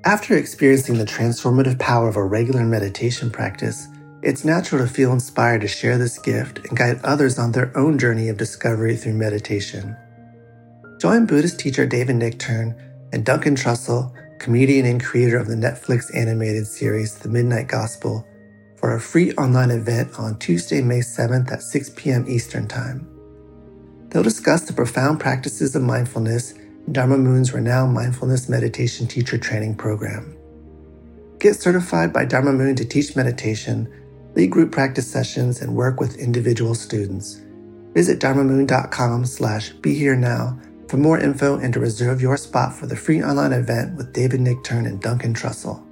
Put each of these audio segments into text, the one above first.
After experiencing the transformative power of a regular meditation practice, it's natural to feel inspired to share this gift and guide others on their own journey of discovery through meditation. Join Buddhist teacher David Nichtern and Duncan Trussell, comedian and creator of the Netflix animated series The Midnight Gospel, for a free online event on Tuesday, May 7th at 6 p.m. Eastern Time. They'll discuss the profound practices of mindfulness in Dharma Moon's renowned mindfulness meditation teacher training program. Get certified by Dharma Moon to teach meditation, lead group practice sessions, and work with individual students. Visit dharmamoon.com/BeHereNow for more info and to reserve your spot for the free online event with David Nichtern and Duncan Trussell.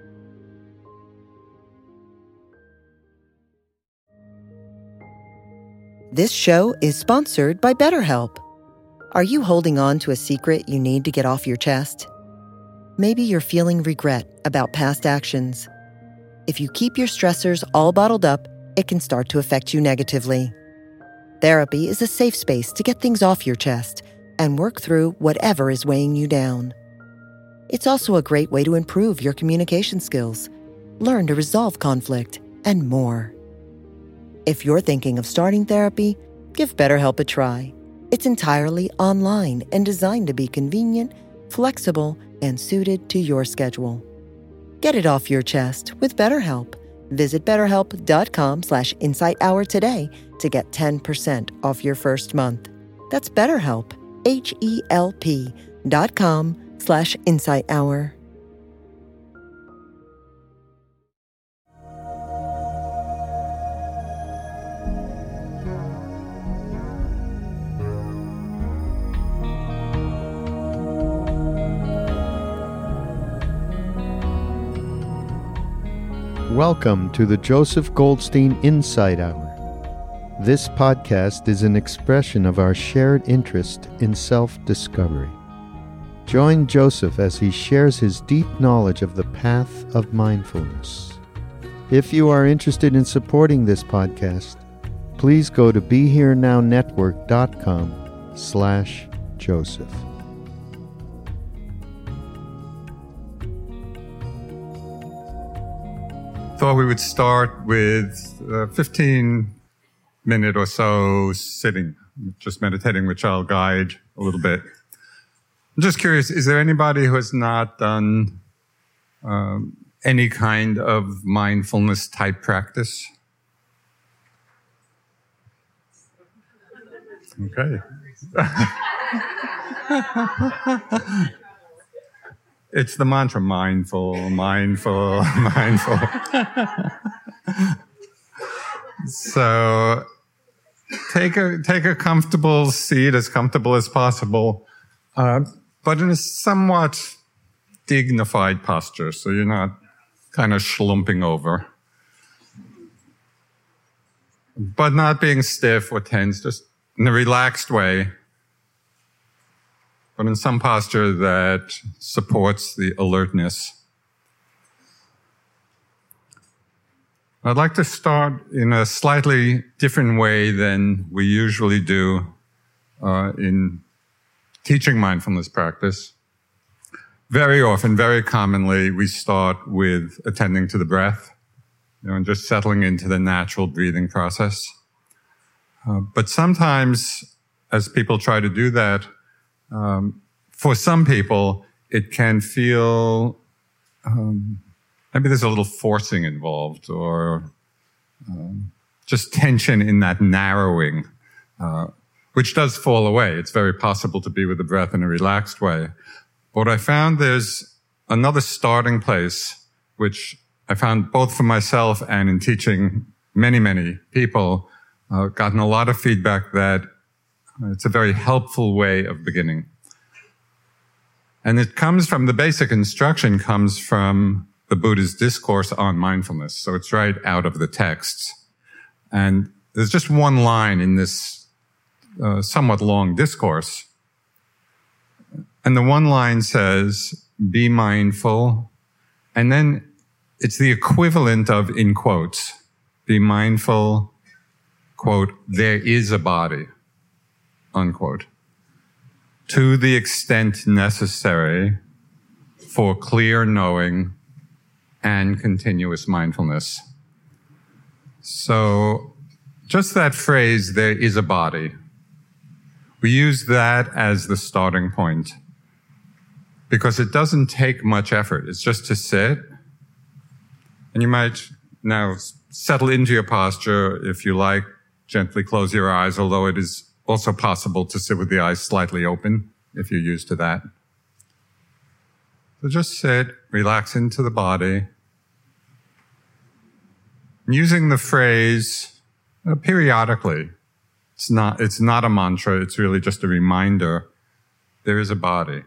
This show is sponsored by BetterHelp. Are you holding on to a secret you need to get off your chest? Maybe you're feeling regret about past actions. If you keep your stressors all bottled up, it can start to affect you negatively. Therapy is a safe space to get things off your chest and work through whatever is weighing you down. It's also a great way to improve your communication skills, learn to resolve conflict, and more. If you're thinking of starting therapy, give BetterHelp a try. It's entirely online and designed to be convenient, flexible, and suited to your schedule. Get it off your chest with BetterHelp. Visit BetterHelp.com/InsightHour today to get 10% off your first month. That's BetterHelp, HELP.com/InsightHour. Welcome to the Joseph Goldstein Insight Hour. This podcast is an expression of our shared interest in self-discovery. Join Joseph as he shares his deep knowledge of the path of mindfulness. If you are interested in supporting this podcast, please go to BeHereNowNetwork.com/Joseph. Thought we would start with 15-minute or so sitting, just meditating, which I'll guide a little bit. I'm just curious, is there anybody who has not done any kind of mindfulness type practice? Okay. It's the mantra, mindful, mindful, mindful. So take a comfortable seat, as comfortable as possible, but in a somewhat dignified posture, so you're not kind of schlumping over. But not being stiff or tense, just in a relaxed way, but in some posture that supports the alertness. I'd like to start in a slightly different way than we usually do in teaching mindfulness practice. Very often, very commonly, we start with attending to the breath, and just settling into the natural breathing process. But sometimes, as people try to do that, for some people, it can feel maybe there's a little forcing involved, or just tension in that narrowing, which does fall away. It's very possible to be with the breath in a relaxed way. But I found there's another starting place, which I found both for myself and in teaching many, many people, gotten a lot of feedback that it's a very helpful way of beginning. And it comes from, the basic instruction comes from the Buddha's discourse on mindfulness. So it's right out of the texts. And there's just one line in this somewhat long discourse. And the one line says, be mindful. And then it's the equivalent of, in quotes, be mindful, quote, there is a body, unquote, to the extent necessary for clear knowing and continuous mindfulness. So just that phrase, there is a body. We use that as the starting point because it doesn't take much effort. It's just to sit. And you might now settle into your posture if you like. Gently close your eyes, although it is also possible to sit with the eyes slightly open if you're used to that. So just sit, relax into the body. Using the phrase periodically. It's not a mantra, it's really just a reminder. There is a body.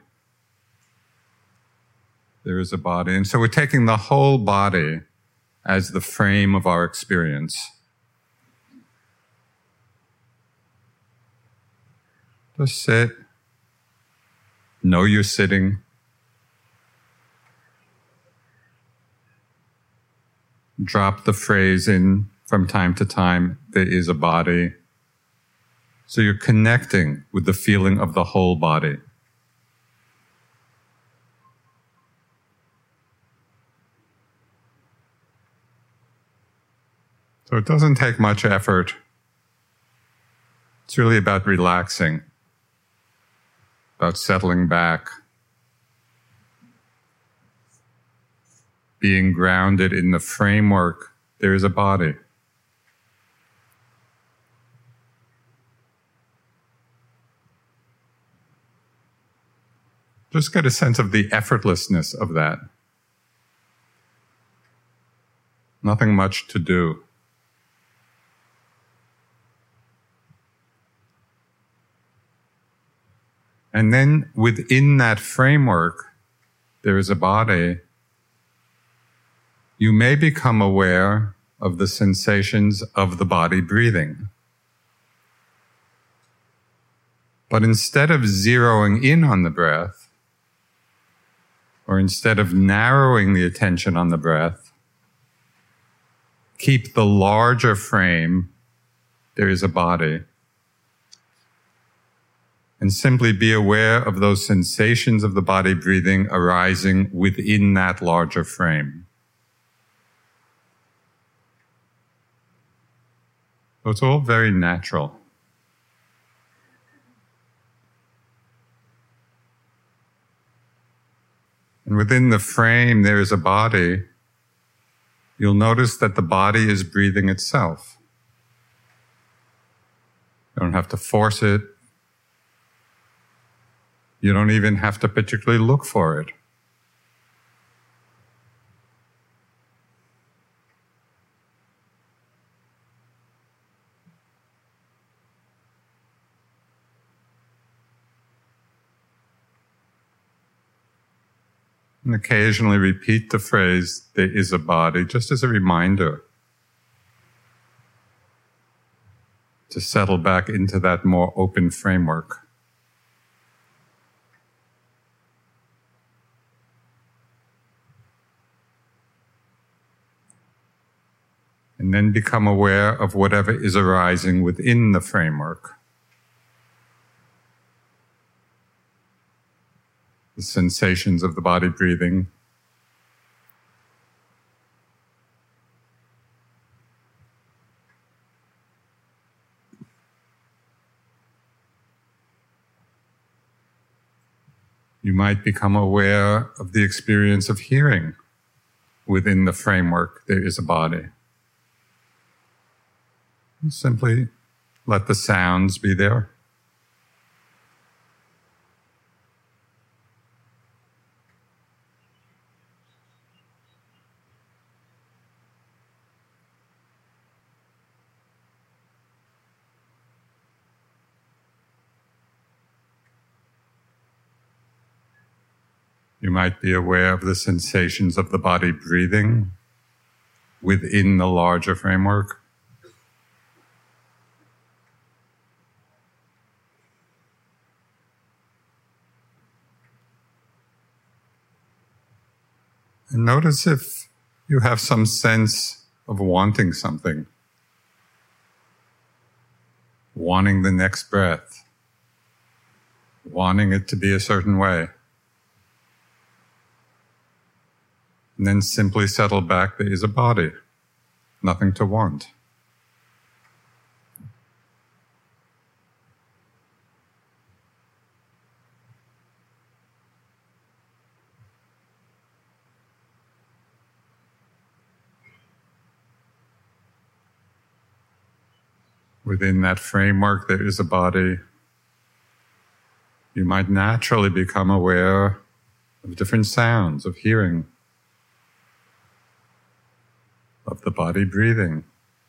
There is a body. And so we're taking the whole body as the frame of our experience. Just sit. Know you're sitting. Drop the phrase in from time to time, there is a body. So you're connecting with the feeling of the whole body. So it doesn't take much effort. It's really about relaxing, about settling back, being grounded in the framework, there is a body. Just get a sense of the effortlessness of that. Nothing much to do. And then within that framework, there is a body. You may become aware of the sensations of the body breathing. But instead of zeroing in on the breath, or instead of narrowing the attention on the breath, keep the larger frame, there is a body. And simply be aware of those sensations of the body breathing arising within that larger frame. So it's all very natural. And within the frame, there is a body. You'll notice that the body is breathing itself. You don't have to force it. You don't even have to particularly look for it. And occasionally repeat the phrase, there is a body, just as a reminder to settle back into that more open framework. And then become aware of whatever is arising within the framework. The sensations of the body breathing. You might become aware of the experience of hearing within the framework. There is a body. Simply let the sounds be there. You might be aware of the sensations of the body breathing within the larger framework. And notice if you have some sense of wanting something, wanting the next breath, wanting it to be a certain way. And then simply settle back. There is a body, nothing to want. Within that framework, there is a body. You might naturally become aware of different sounds, of hearing, of the body breathing.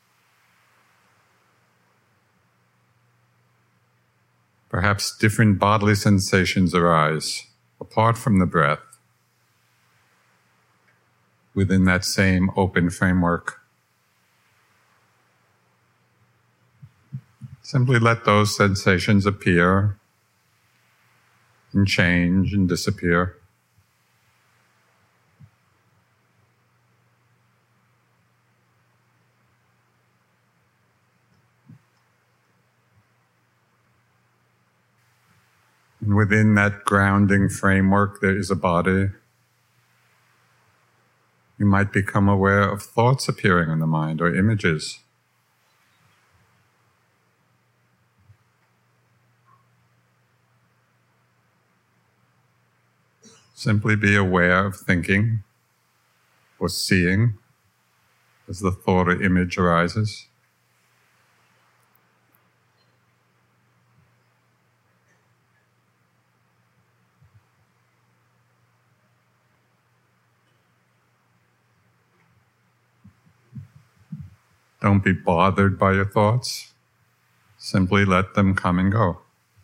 Perhaps different bodily sensations arise apart from the breath within that same open framework. Simply let those sensations appear and change and disappear. And within that grounding framework, there is a body. You might become aware of thoughts appearing in the mind or images. Simply be aware of thinking or seeing as the thought or image arises. Don't be bothered by your thoughts. Simply let them come and go.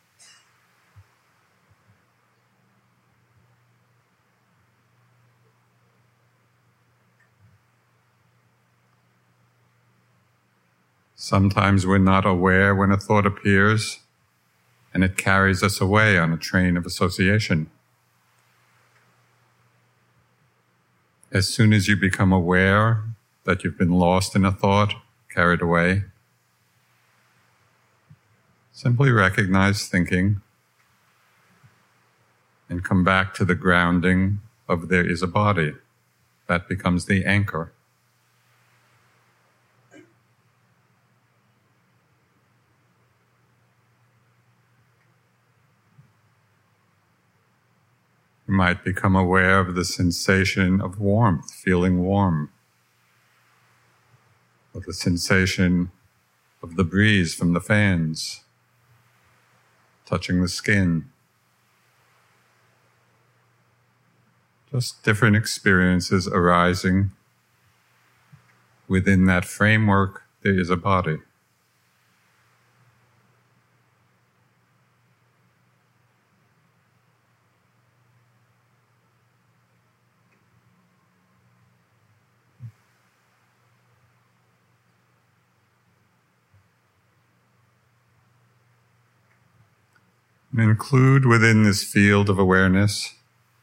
Sometimes we're not aware when a thought appears, and it carries us away on a train of association. As soon as you become aware that you've been lost in a thought, carried away, simply recognize thinking and come back to the grounding of there is a body. That becomes the anchor. You might become aware of the sensation of warmth, feeling warm, or the sensation of the breeze from the fans, touching the skin. Just different experiences arising. Within that framework, there is a body. And include within this field of awareness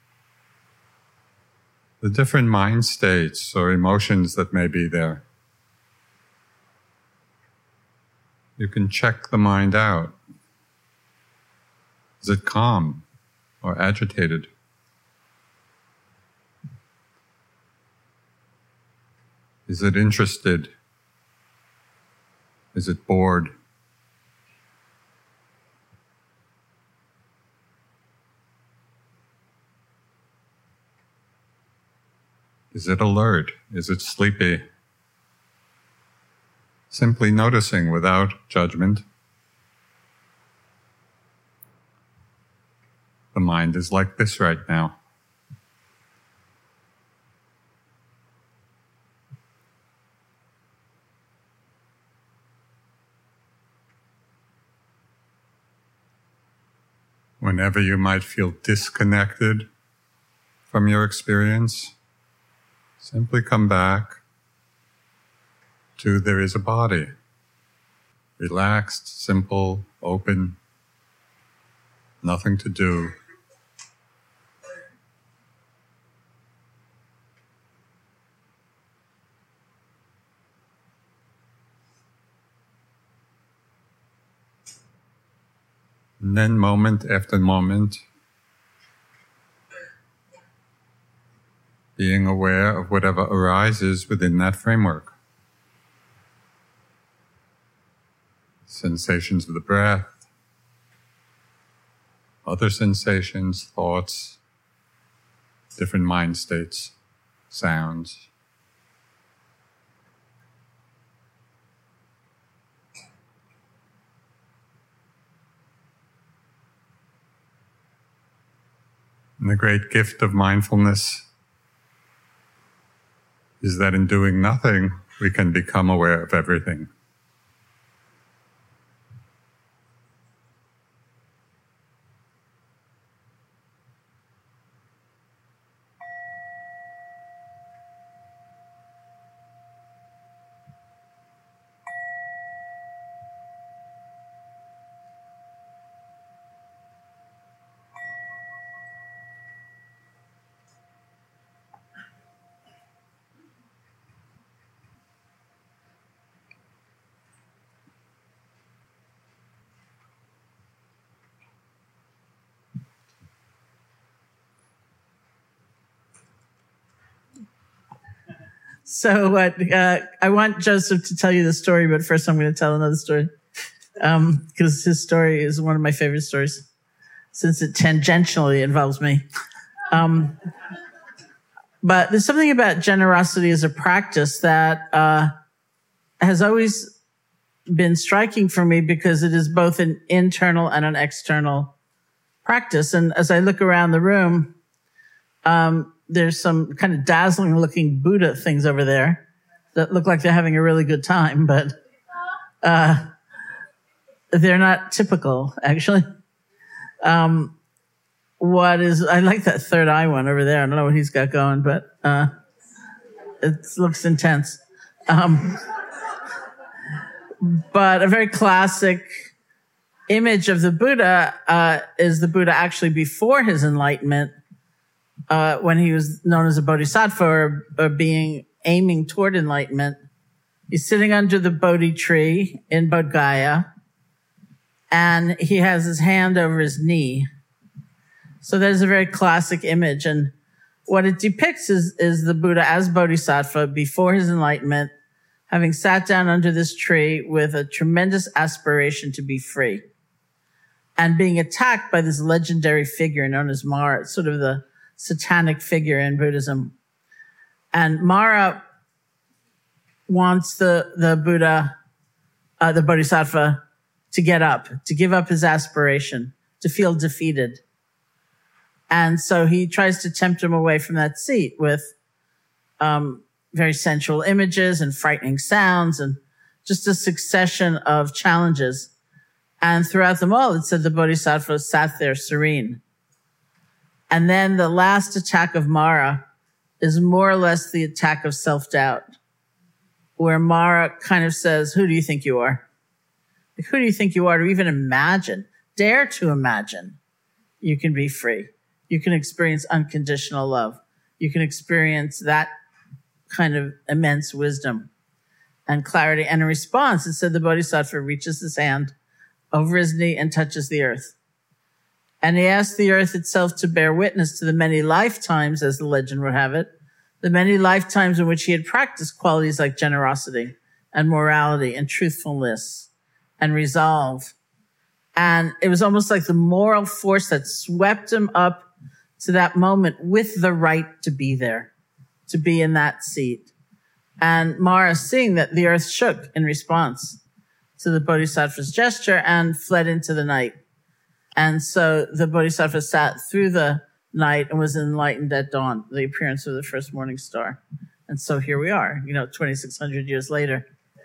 the different mind states or emotions that may be there. You can check the mind out. Is it calm or agitated? Is it interested? Is it bored? Is it alert? Is it sleepy? Simply noticing without judgment. The mind is like this right now. Whenever you might feel disconnected from your experience, simply come back to there is a body. Relaxed, simple, open, nothing to do. And then moment after moment, being aware of whatever arises within that framework. Sensations of the breath, other sensations, thoughts, different mind states, sounds. And the great gift of mindfulness is that in doing nothing, we can become aware of everything. So I want Joseph to tell you the story, but first I'm going to tell another story because his story is one of my favorite stories since it tangentially involves me. But there's something about generosity as a practice that has always been striking for me because it is both an internal and an external practice. And as I look around the room, there's some kind of dazzling looking Buddha things over there that look like they're having a really good time, but they're not typical, actually. I like that third eye one over there. I don't know what he's got going, but it looks intense. But a very classic image of the Buddha is the Buddha actually before his enlightenment, when he was known as a bodhisattva or aiming toward enlightenment. He's sitting under the Bodhi tree in Bodh Gaya, and he has his hand over his knee. So there's a very classic image. And what it depicts is the Buddha as bodhisattva before his enlightenment, having sat down under this tree with a tremendous aspiration to be free and being attacked by this legendary figure known as Mara. It's sort of the satanic figure in Buddhism. And Mara wants the Buddha, the bodhisattva, to get up, to give up his aspiration, to feel defeated. And so he tries to tempt him away from that seat with very sensual images and frightening sounds and just a succession of challenges. And throughout them all, it said the bodhisattva sat there serene. And then the last attack of Mara is more or less the attack of self-doubt, where Mara kind of says, who do you think you are? Who do you think you are to even imagine, dare to imagine you can be free? You can experience unconditional love. You can experience that kind of immense wisdom and clarity. And in response, it said the bodhisattva reaches his hand over his knee and touches the earth. And he asked the earth itself to bear witness to the many lifetimes, as the legend would have it, the many lifetimes in which he had practiced qualities like generosity and morality and truthfulness and resolve. And it was almost like the moral force that swept him up to that moment with the right to be there, to be in that seat. And Mara, seeing that, the earth shook in response to the bodhisattva's gesture and fled into the night. And so the bodhisattva sat through the night and was enlightened at dawn, the appearance of the first morning star. And so here we are, 2,600 years later.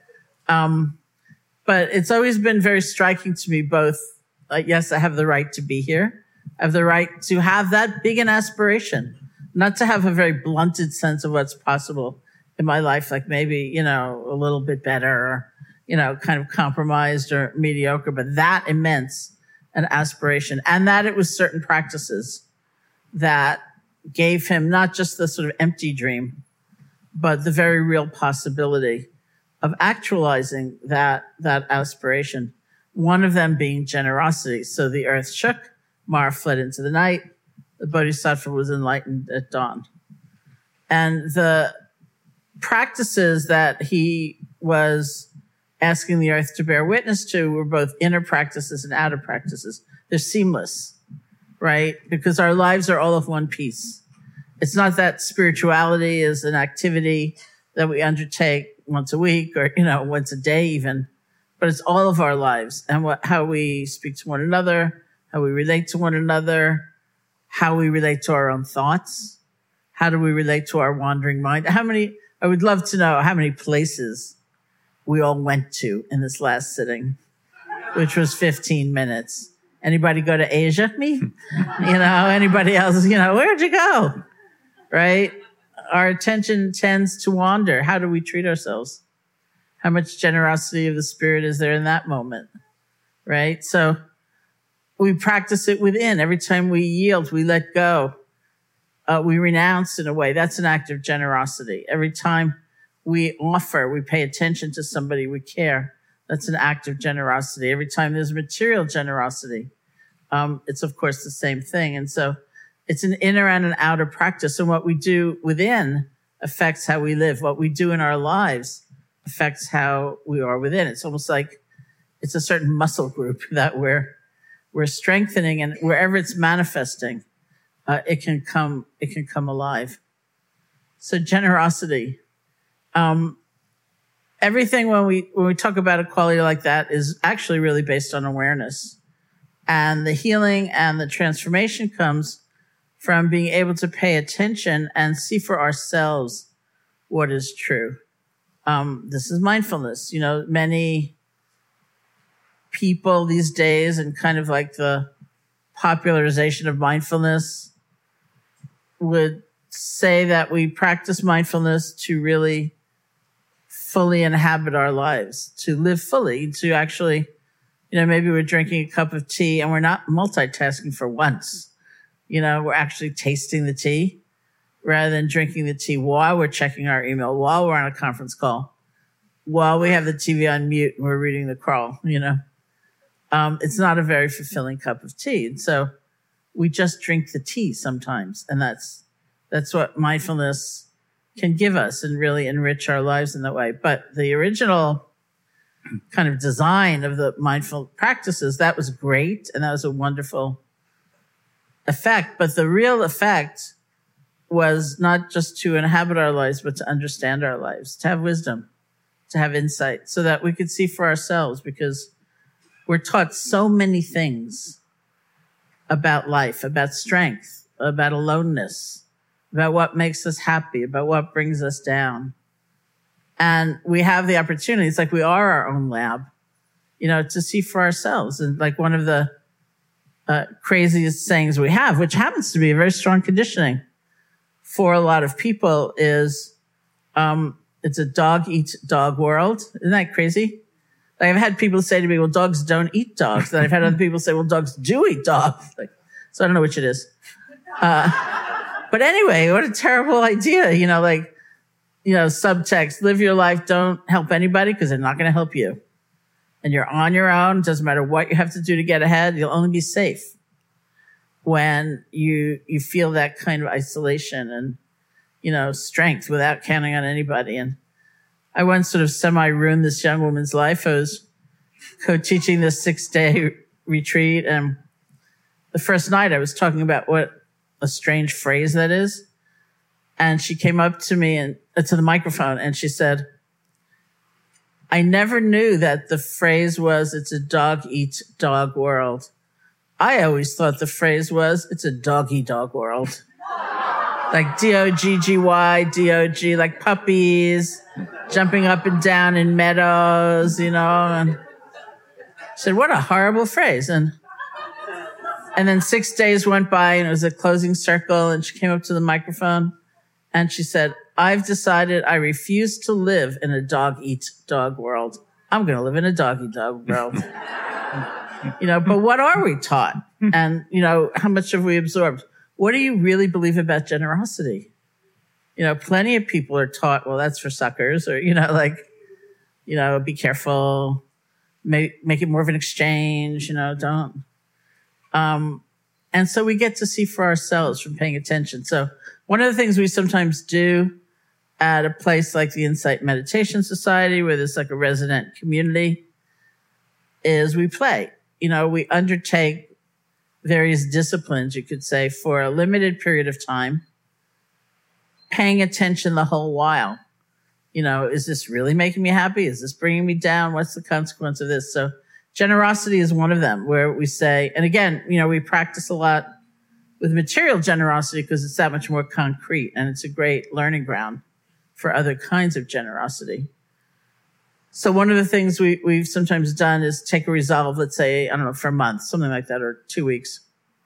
But it's always been very striking to me both, yes, I have the right to be here. I have the right to have that big an aspiration, not to have a very blunted sense of what's possible in my life, like maybe, a little bit better or, kind of compromised or mediocre, but that immense an aspiration, and that it was certain practices that gave him not just the sort of empty dream, but the very real possibility of actualizing that aspiration. One of them being generosity. So the earth shook, Mara fled into the night, the bodhisattva was enlightened at dawn. And the practices that he was asking the earth to bear witness to were both inner practices and outer practices. They're seamless, right? Because our lives are all of one piece. It's not that spirituality is an activity that we undertake once a week or, once a day even, but it's all of our lives and how we speak to one another, how we relate to one another, how we relate to our own thoughts. How do we relate to our wandering mind? I would love to know how many places we all went to in this last sitting, which was 15 minutes. Anybody go to Asia? Me? Anybody else? Where'd you go? Right? Our attention tends to wander. How do we treat ourselves? How much generosity of the spirit is there in that moment? Right? So we practice it within. Every time we yield, we let go. We renounce in a way. That's an act of generosity. Every time we offer, we pay attention to somebody, we care. That's an act of generosity. Every time there's material generosity, it's of course the same thing. And so it's an inner and an outer practice. And what we do within affects how we live. What we do in our lives affects how we are within. It's almost like it's a certain muscle group that we're strengthening, and wherever it's manifesting, it can come alive. So generosity. Everything when we talk about a quality like that is actually really based on awareness. And the healing and the transformation comes from being able to pay attention and see for ourselves what is true. This is mindfulness. Many people these days, and kind of like the popularization of mindfulness, would say that we practice mindfulness to really fully inhabit our lives, to live fully, to actually, maybe we're drinking a cup of tea and we're not multitasking for once. We're actually tasting the tea rather than drinking the tea while we're checking our email, while we're on a conference call, while we have the TV on mute and we're reading the crawl, It's not a very fulfilling cup of tea. And so we just drink the tea sometimes. And that's what mindfulness can give us and really enrich our lives in that way. But the original kind of design of the mindful practices, that was great. And that was a wonderful effect. But the real effect was not just to inhabit our lives, but to understand our lives, to have wisdom, to have insight, so that we could see for ourselves, because we're taught so many things about life, about strength, about aloneness, about what makes us happy, about what brings us down. And we have the opportunity, it's like we are our own lab, to see for ourselves. And like one of the craziest sayings we have, which happens to be a very strong conditioning for a lot of people, is it's a dog eats dog world. Isn't that crazy? Like I've had people say to me, well, dogs don't eat dogs. Then I've had other people say, well, dogs do eat dogs. So I don't know which it is. But anyway, what a terrible idea. Subtext, live your life, don't help anybody because they're not going to help you. And you're on your own. It doesn't matter what you have to do to get ahead. You'll only be safe when you feel that kind of isolation and, strength without counting on anybody. And I once sort of semi-ruined this young woman's life. I was co-teaching this 6-day retreat, and the first night I was talking about what a strange phrase that is. And she came up to me and to the microphone and she said, I never knew that the phrase was, it's a dog eat dog world. I always thought the phrase was, it's a doggy dog world. Like D-O-G-G-Y, D-O-G, like puppies jumping up and down in meadows, And I said, what a horrible phrase. And then 6 days went by and it was a closing circle, and she came up to the microphone and she said, I've decided I refuse to live in a dog eat dog world. I'm going to live in a doggy dog world. But what are we taught? And, how much have we absorbed? What do you really believe about generosity? Plenty of people are taught, well, that's for suckers, or, be careful, make it more of an exchange, don't. And so we get to see for ourselves from paying attention. So One of the things we sometimes do at a place like the Insight Meditation Society, where there's like a resident community, is we play. We undertake various disciplines, you could say, for a limited period of time, paying attention the whole while. Is this really making me happy? Is this bringing me down? What's the consequence of this? So generosity is one of them, where we say, and again, we practice a lot with material generosity because it's that much more concrete, and it's a great learning ground for other kinds of generosity. So one of the things we've sometimes done is take a resolve, let's say, I don't know, for a month, something like that, or 2 weeks.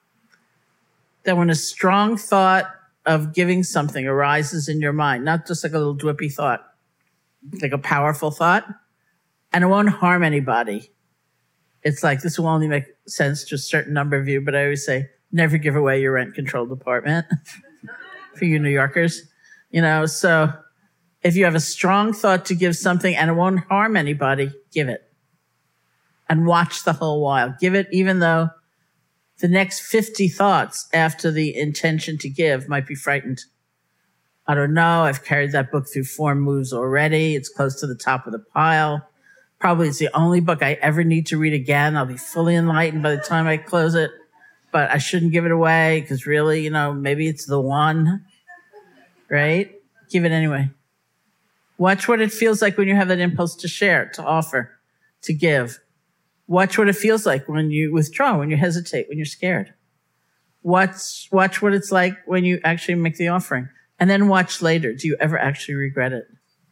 That when a strong thought of giving something arises in your mind, not just like a little dwippy thought, like a powerful thought, and it won't harm anybody. It's like, this will only make sense to a certain number of you, but I always say, never give away your rent control department for you New Yorkers. So if you have a strong thought to give something and it won't harm anybody, give it. And watch the whole while. Give it even though the next 50 thoughts after the intention to give might be frightened. I don't know. I've carried that book through 4 moves already. It's close to the top of the pile. Probably it's the only book I ever need to read again. I'll be fully enlightened by the time I close it. But I shouldn't give it away because really, maybe it's the one, right? Give it anyway. Watch what it feels like when you have that impulse to share, to offer, to give. Watch what it feels like when you withdraw, when you hesitate, when you're scared. Watch what it's like when you actually make the offering. And then watch later. Do you ever actually regret it?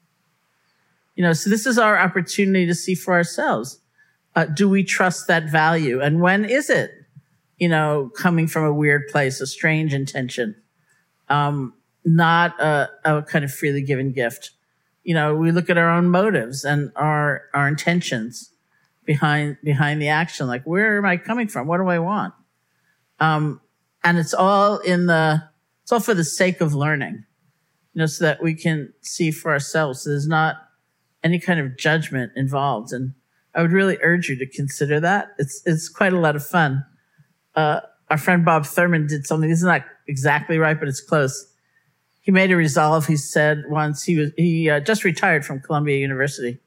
So this is our opportunity to see for ourselves. Do we trust that value? And when is it, coming from a weird place, a strange intention, not a kind of freely given gift? We look at our own motives and our intentions behind the action. Like, where am I coming from? What do I want? And it's all for the sake of learning, so that we can see for ourselves. So there's not any kind of judgment involved. And I would really urge you to consider that. It's quite a lot of fun. Our friend Bob Thurman did something. This is not exactly right, but it's close. He made a resolve. He said once he just retired from Columbia University,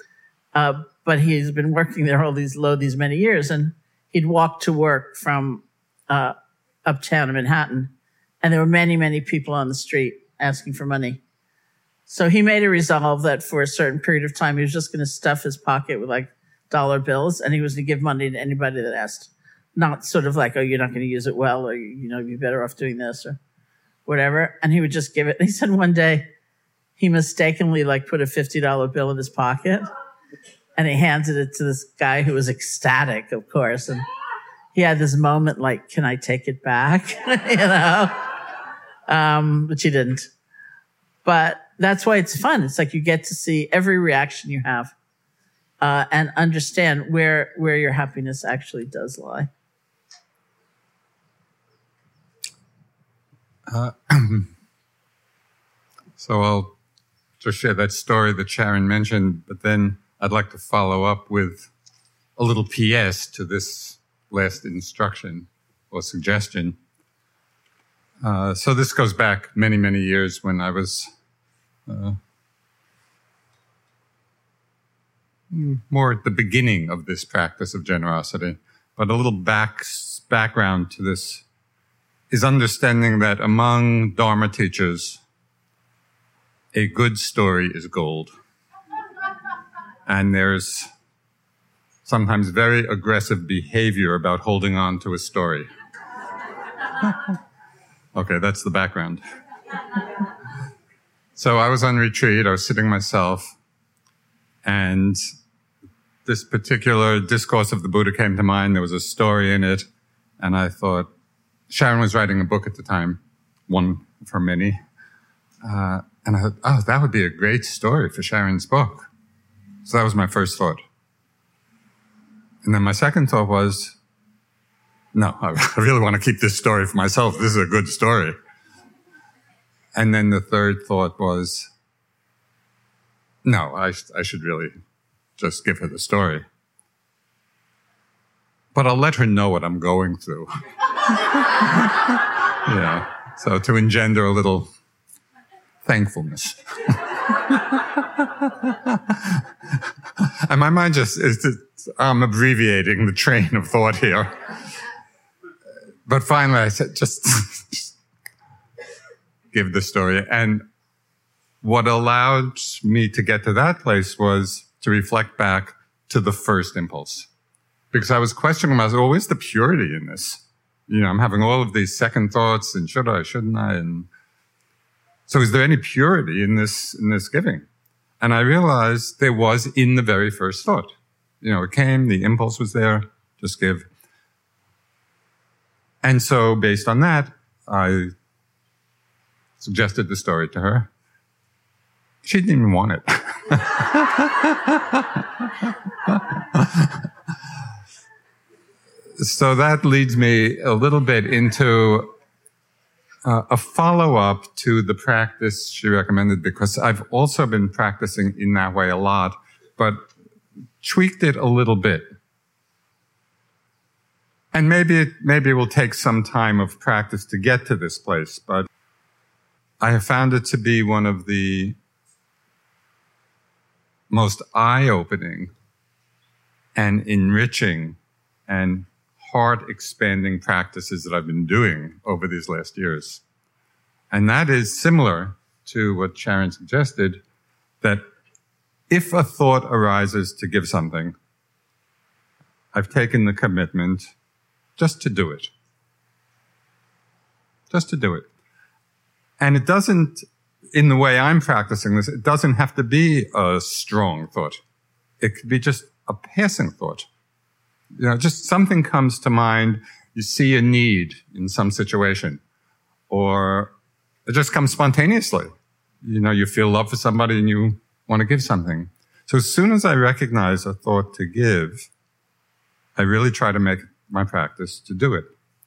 but he's been working there all these many years, and he'd walk to work from uptown in Manhattan, and there were many, many people on the street asking for money. So he made a resolve that for a certain period of time, he was just going to stuff his pocket with like dollar bills, and he was going to give money to anybody that asked. Not sort of like, oh, you're not going to use it well, or you're better off doing this, or whatever. And he would just give it. And he said one day he mistakenly put a $50 bill in his pocket, and he handed it to this guy who was ecstatic, of course. And he had this moment like, can I take it back? But he didn't. But that's why it's fun. It's like you get to see every reaction you have, and understand where your happiness actually does lie. So I'll just share that story that Sharon mentioned, but then I'd like to follow up with a little PS to this last instruction or suggestion. So this goes back many, many years when I was more at the beginning of this practice of generosity. But a little background to this is understanding that among Dharma teachers, a good story is gold. And there's sometimes very aggressive behavior about holding on to a story. Okay, that's the background. So I was on retreat, I was sitting myself, and this particular discourse of the Buddha came to mind. There was a story in it, and I thought, Sharon was writing a book at the time, one of her many, and I thought, oh, that would be a great story for Sharon's book. So that was my first thought. And then my second thought was, no, I really want to keep this story for myself. This is a good story. And then the third thought was, no, I should really just give her the story. But I'll let her know what I'm going through. So to engender a little thankfulness. And my mind I'm abbreviating the train of thought here. But finally I said, just give the story. And what allowed me to get to that place was to reflect back to the first impulse. Because I was questioning myself, well, where's the purity in this? I'm having all of these second thoughts, and should I, shouldn't I? And so is there any purity in this giving? And I realized there was in the very first thought. It came, the impulse was there, just give. And so based on that, I suggested the story to her. She didn't even want it. So that leads me a little bit into a follow-up to the practice she recommended, because I've also been practicing in that way a lot, but tweaked it a little bit. And maybe it will take some time of practice to get to this place, but I have found it to be one of the most eye-opening and enriching and heart-expanding practices that I've been doing over these last years. And that is similar to what Sharon suggested, that if a thought arises to give something, I've taken the commitment just to do it. Just to do it. And it doesn't, in the way I'm practicing this, it doesn't have to be a strong thought. It could be just a passing thought. Just something comes to mind. You see a need in some situation, or it just comes spontaneously. You feel love for somebody and you want to give something. So as soon as I recognize a thought to give, I really try to make my practice to do it.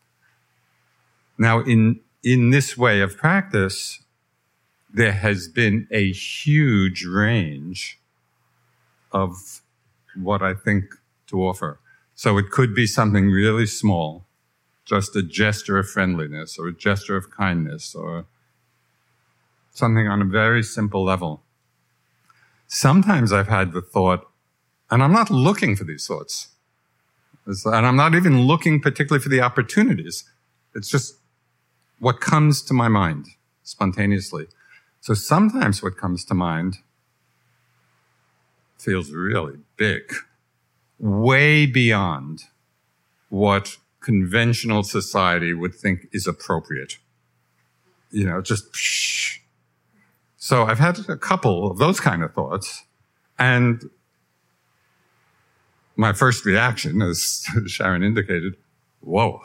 Now, in this way of practice, there has been a huge range of what I think to offer. So it could be something really small, just a gesture of friendliness or a gesture of kindness or something on a very simple level. Sometimes I've had the thought, and I'm not looking for these thoughts, and I'm not even looking particularly for the opportunities. It's just what comes to my mind spontaneously. So sometimes what comes to mind feels really big, way beyond what conventional society would think is appropriate. Just psh. So I've had a couple of those kind of thoughts, and my first reaction, as Sharon indicated, whoa,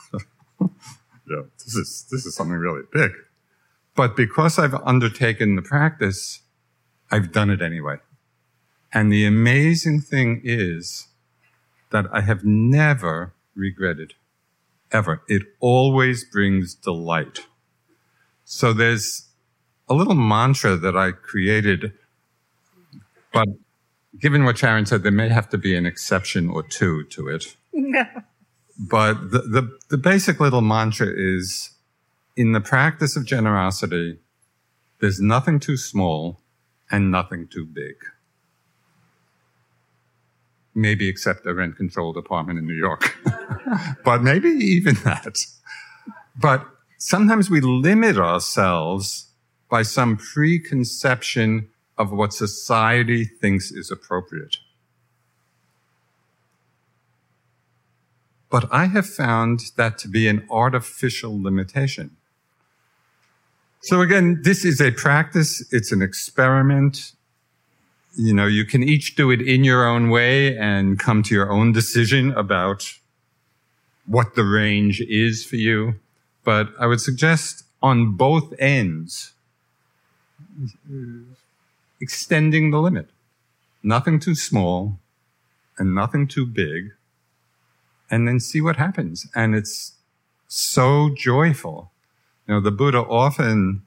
this is something really big. But because I've undertaken the practice, I've done it anyway. And the amazing thing is that I have never regretted, ever. It always brings delight. So there's a little mantra that I created, but given what Sharon said, there may have to be an exception or two to it. But the basic little mantra is, in the practice of generosity, there's nothing too small and nothing too big. Maybe except a rent-controlled apartment in New York. But maybe even that. But sometimes we limit ourselves by some preconception of what society thinks is appropriate. But I have found that to be an artificial limitation. So again, this is a practice. It's an experiment. You can each do it in your own way and come to your own decision about what the range is for you. But I would suggest on both ends, extending the limit. Nothing too small and nothing too big. And then see what happens. And it's so joyful. The Buddha often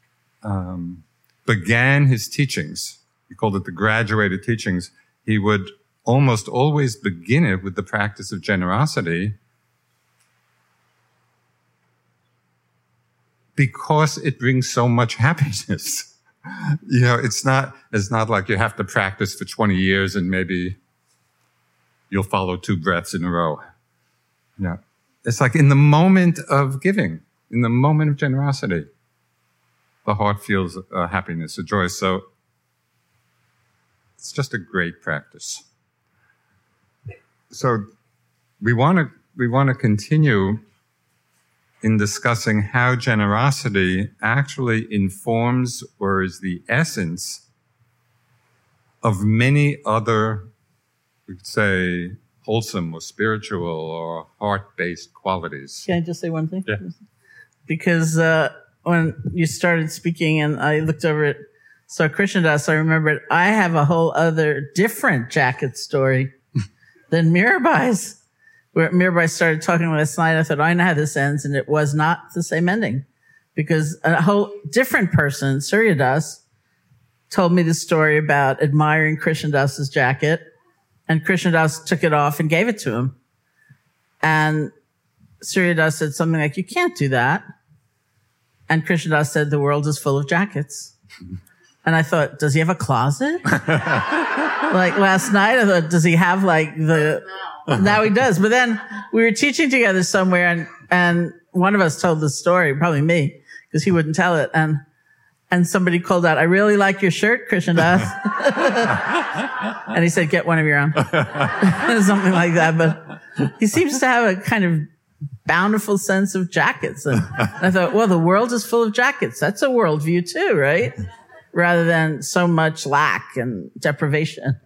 began his teachings. He called it the graduated teachings. He would almost always begin it with the practice of generosity, because it brings so much happiness. You know, it's not like you have to practice for 20 years and maybe you'll follow 2 breaths in a row. You know, it's like in the moment of giving, in the moment of generosity, the heart feels a happiness, a joy. So it's just a great practice. So we want to continue in discussing how generosity actually informs or is the essence of many other, we could say, wholesome or spiritual or heart-based qualities. Can I just say one thing? Yeah. Because when you started speaking and I looked over at So Krishnadas, I remembered I have a whole other different jacket story than Mirabai's. Where Mirabai started talking last night, I thought, I know how this ends, and it was not the same ending. Because a whole different person, Suryadas, told me the story about admiring Krishnadas's jacket, and Krishnadas took it off and gave it to him. And Suryadas said something like, you can't do that. And Krishnadas said, the world is full of jackets. And I thought, does he have a closet? Like last night, I thought, does he have like now he does. But then we were teaching together somewhere and one of us told the story, probably me, because he wouldn't tell it. And somebody called out, I really like your shirt, Krishnadas. And he said, get one of your own. Something like that. But he seems to have a kind of bountiful sense of jackets. And I thought, well, the world is full of jackets. That's a worldview too, right? Rather than so much lack and deprivation.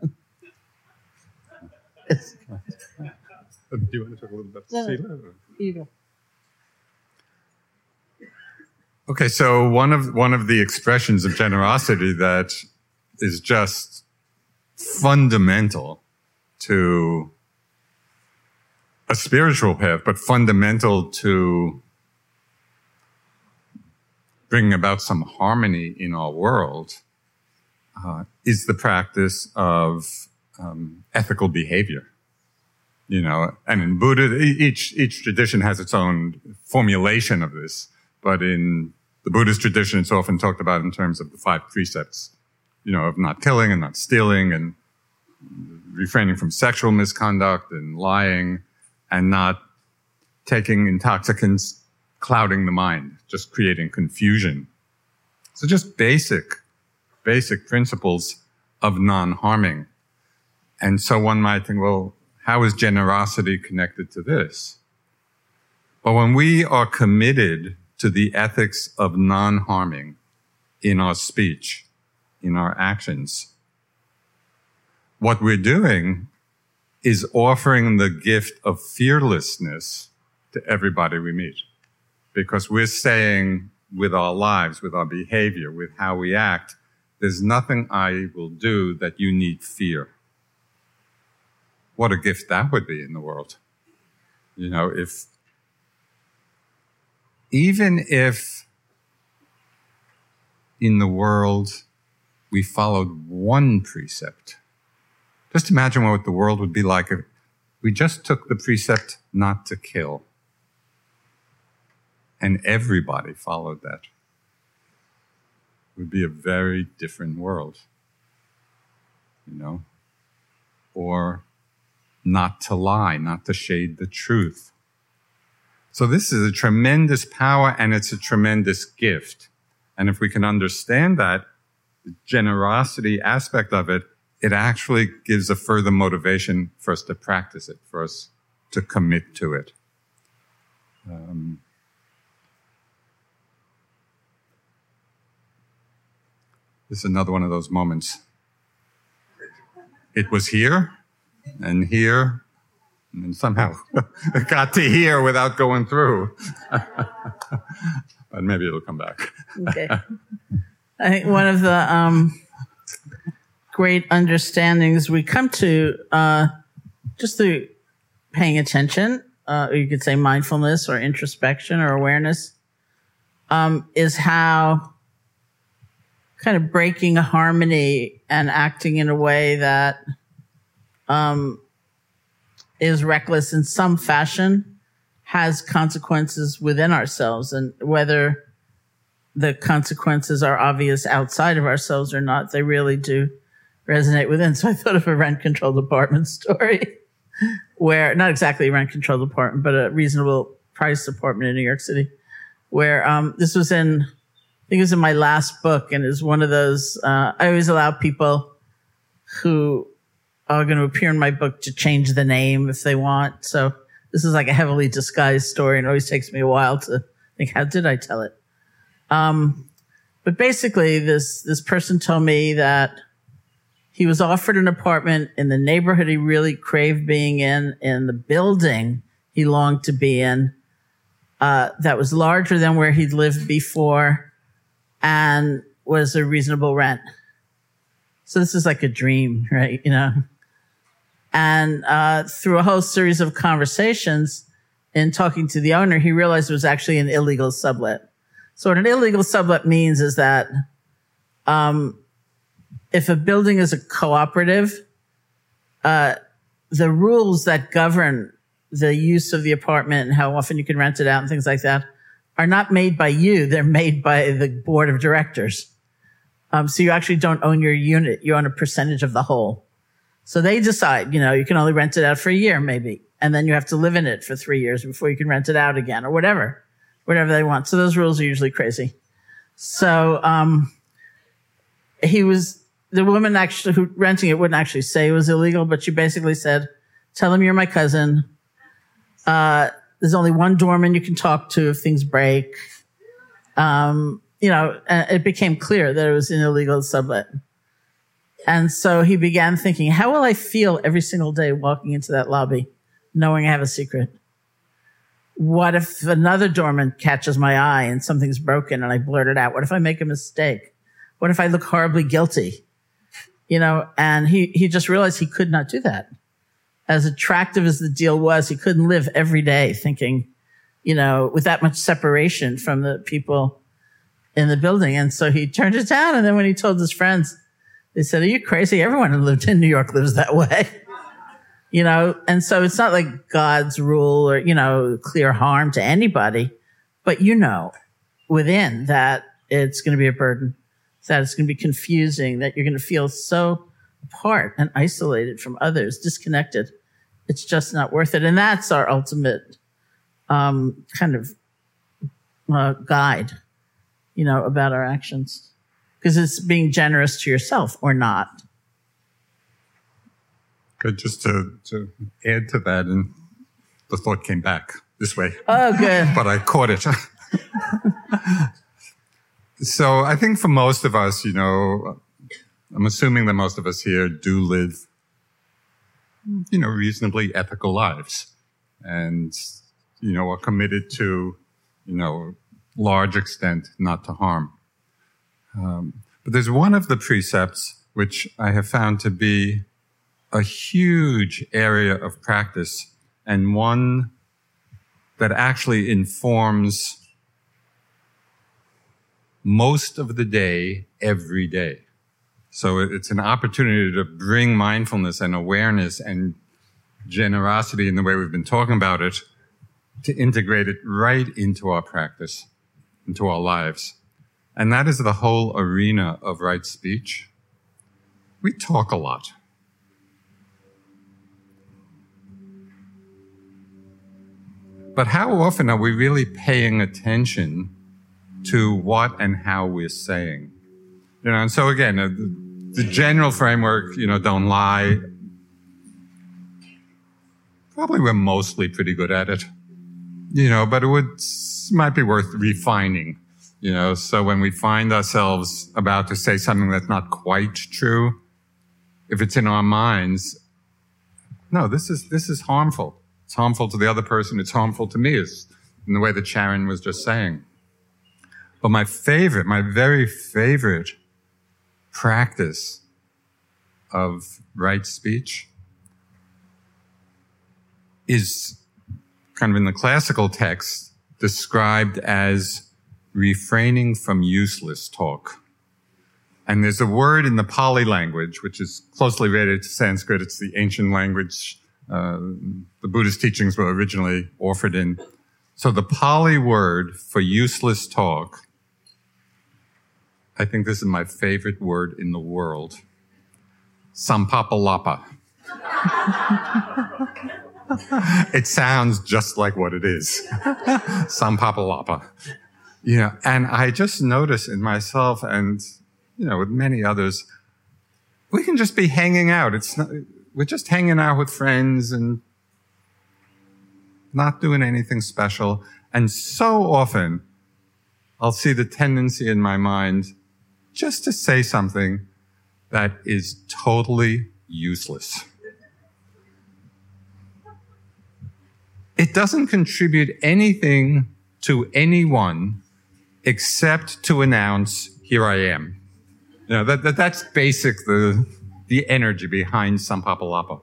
Do you want to talk a little bit about Sila? You go. Okay, so one of the expressions of generosity that is just fundamental to a spiritual path, but fundamental to bringing about some harmony in our world, is the practice of ethical behavior. You know, and in Buddha, each tradition has its own formulation of this, but in the Buddhist tradition, it's often talked about in terms of the 5 precepts, you know, of not killing and not stealing and refraining from sexual misconduct and lying and not taking intoxicants, clouding the mind, just creating confusion. So just basic principles of non-harming. And so one might think, well, how is generosity connected to this? But when we are committed to the ethics of non-harming in our speech, in our actions, what we're doing is offering the gift of fearlessness to everybody we meet. Because we're saying with our lives, with our behavior, with how we act, there's nothing I will do that you need fear. What a gift that would be in the world. You know, even if in the world we followed one precept, just imagine what the world would be like if we just took the precept not to kill and everybody followed that. It would be a very different world, you know, or not to lie, not to shade the truth. So this is a tremendous power and it's a tremendous gift. And if we can understand that, the generosity aspect of it, it actually gives a further motivation for us to practice it, for us to commit to it. This is another one of those moments. It was here, and somehow it got to here without going through. But maybe it'll come back. Okay. I think one of the great understandings we come to just through paying attention, or you could say mindfulness or introspection or awareness, is how kind of breaking a harmony and acting in a way that is reckless in some fashion has consequences within ourselves. And whether the consequences are obvious outside of ourselves or not. They really do resonate within. So I thought of a rent-controlled apartment story where, not exactly a rent-controlled apartment, but a reasonable price apartment in New York City, where this was I think it was in my last book, and it was one of those, I always allow people who are going to appear in my book to change the name if they want. So this is like a heavily disguised story, and it always takes me a while to think, how did I tell it? But basically, this person told me that he was offered an apartment in the neighborhood he really craved being in the building he longed to be in, that was larger than where he'd lived before and was a reasonable rent. So this is like a dream, right? You know? And through a whole series of conversations in talking to the owner, he realized it was actually an illegal sublet. So what an illegal sublet means is that if a building is a cooperative, the rules that govern the use of the apartment and how often you can rent it out and things like that are not made by you. They're made by the board of directors. So you actually don't own your unit. You own a percentage of the whole. So they decide, you know, you can only rent it out for a year maybe, and then you have to live in it for 3 years before you can rent it out again or whatever they want. So those rules are usually crazy. So the woman actually who renting it wouldn't actually say it was illegal, but she basically said, tell him you're my cousin. There's only one doorman you can talk to if things break. You know, and it became clear that it was an illegal sublet. And so he began thinking, how will I feel every single day walking into that lobby, knowing I have a secret? What if another doorman catches my eye and something's broken and I blurt it out? What if I make a mistake? What if I look horribly guilty? You know, and he just realized he could not do that. As attractive as the deal was, he couldn't live every day thinking, you know, with that much separation from the people in the building. And so he turned it down. And then when he told his friends, they said, are you crazy? Everyone who lived in New York lives that way. You know, and so it's not like God's rule or, you know, clear harm to anybody, but you know, within that it's going to be a burden, that it's going to be confusing, that you're going to feel so apart and isolated from others, disconnected. It's just not worth it. And that's our ultimate kind of guide, you know, about our actions. Because it's being generous to yourself or not. Good, just to add to that, and the thought came back this way. Oh, good. But I caught it. So I think for most of us, you know, I'm assuming that most of us here do live, you know, reasonably ethical lives and, you know, are committed to, you know, large extent not to harm. But there's one of the precepts which I have found to be a huge area of practice and one that actually informs most of the day, every day. So it's an opportunity to bring mindfulness and awareness and generosity in the way we've been talking about it, to integrate it right into our practice, into our lives. And that is the whole arena of right speech. We talk a lot. But how often are we really paying attention to what and how we're saying? You know, and so again, the general framework, you know, don't lie. Probably we're mostly pretty good at it, you know, but might be worth refining, you know. So when we find ourselves about to say something that's not quite true, if it's in our minds, no, this is harmful. It's harmful to the other person. It's harmful to me, in the way that Sharon was just saying. But my very favorite practice of right speech is kind of in the classical text described as refraining from useless talk. And there's a word in the Pali language, which is closely related to Sanskrit. It's the ancient language the Buddhist teachings were originally offered in. So the Pali word for useless talk I think this is my favorite word in the world. Sampapalapa. It sounds just like what it is. Sampapalapa. And I just notice in myself and, with many others, we can just be hanging out. We're just hanging out with friends and not doing anything special. And so often I'll see the tendency in my mind just to say something that is totally useless. It doesn't contribute anything to anyone except to announce, here I am. That's basic, the energy behind Sampapalapa.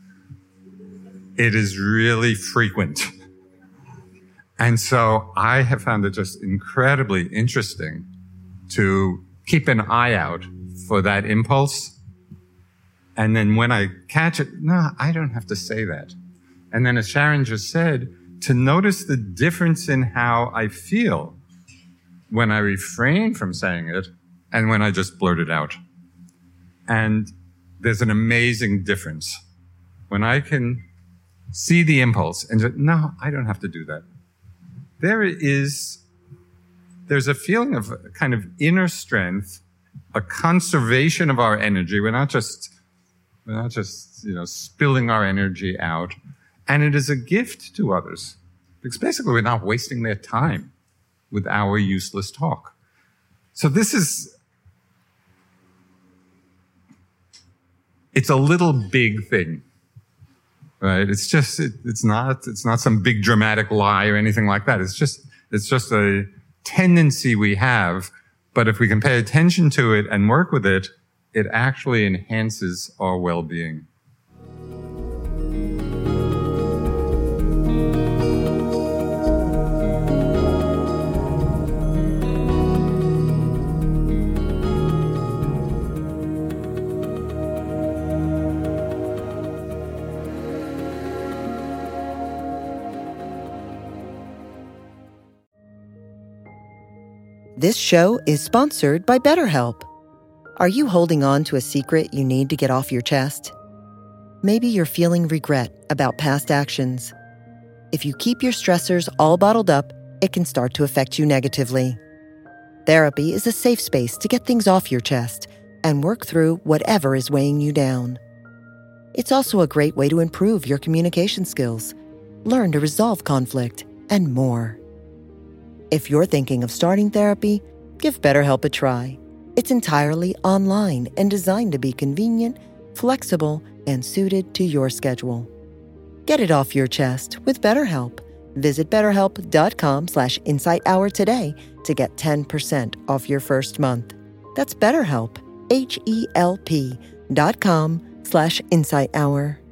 It is really frequent. And so I have found it just incredibly interesting to keep an eye out for that impulse. And then when I catch it, no, I don't have to say that. And then as Sharon just said, to notice the difference in how I feel when I refrain from saying it and when I just blurt it out. And there's an amazing difference. When I can see the impulse and just, no, I don't have to do that. There's a feeling of a kind of inner strength, a conservation of our energy. We're not just spilling our energy out. And it is a gift to others. Because basically we're not wasting their time with our useless talk. So it's a little big thing, right? It's not some big dramatic lie or anything like that. It's just a tendency we have. But if we can pay attention to it and work with it, it actually enhances our well-being. This show is sponsored by BetterHelp. Are you holding on to a secret you need to get off your chest? Maybe you're feeling regret about past actions. If you keep your stressors all bottled up, it can start to affect you negatively. Therapy is a safe space to get things off your chest and work through whatever is weighing you down. It's also a great way to improve your communication skills, learn to resolve conflict, and more. If you're thinking of starting therapy, give BetterHelp a try. It's entirely online and designed to be convenient, flexible, and suited to your schedule. Get it off your chest with BetterHelp. Visit BetterHelp.com/InsightHour today to get 10% off your first month. That's BetterHelp, HELP.com/InsightHour.